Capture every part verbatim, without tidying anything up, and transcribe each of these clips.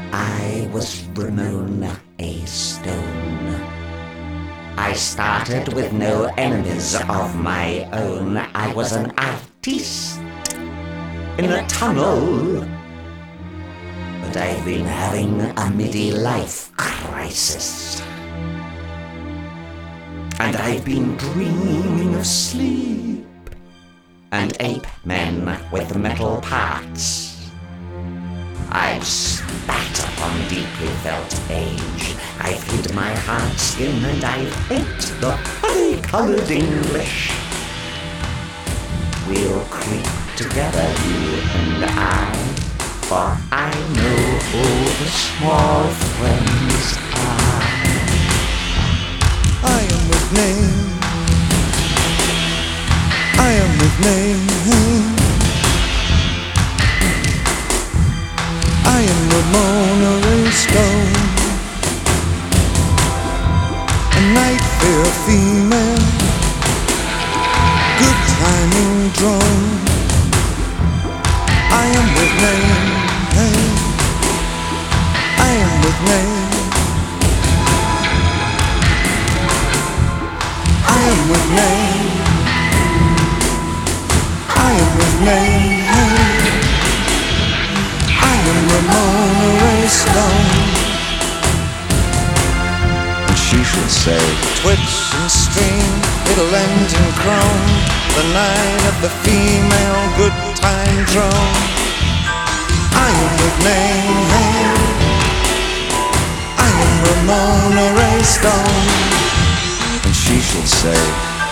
I was Ramona A. Stone. I started with no enemies of my own. I was an artiste in a tunnel. But I've been having a midi-life crisis. And I've been dreaming of sleep and ape men with metal parts. I've spat upon deeply felt age. I've hid my hard skin and I've ate the honey-colored English. We'll creep together, you and I, for I know who the small friends are. I am with name. I am with name. I am Ramona Ray Stone, a night fair female, good timing drone. I am with name. I am with name. I am with name. I am with name. I am Ramona Ray Stone. And she should say, twitch and stream, it'll end in chrome. The night of the female good time drone. I am with name. I am Ramona Ray Stone. And she shall say,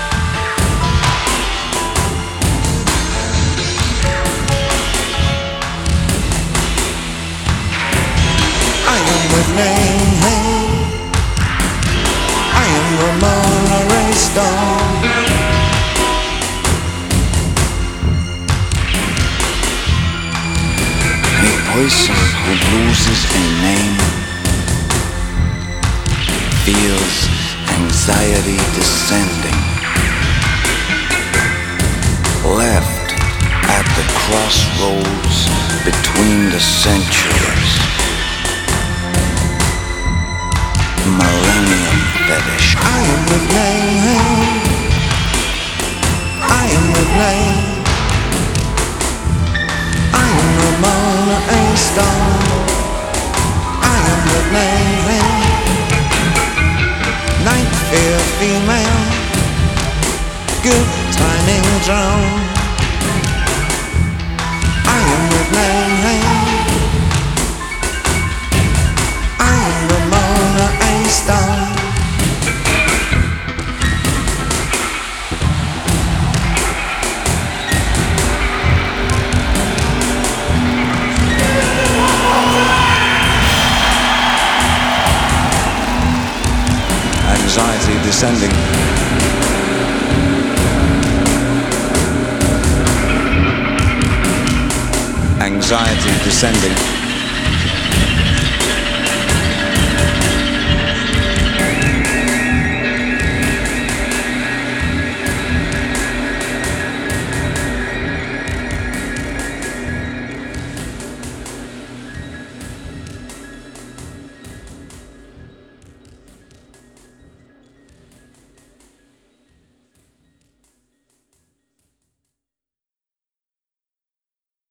I am with name. I am Ramona Ray Stone. A person who loses a name feels anxiety descending, left at the crossroads between the centuries. Millennium fetish. I am with name. I am with name. I am Ramona A. Stone. I am with name. Night fair female, good timing drone. I am with name. I am Ramona A. Stone. Anxiety descending. Anxiety descending.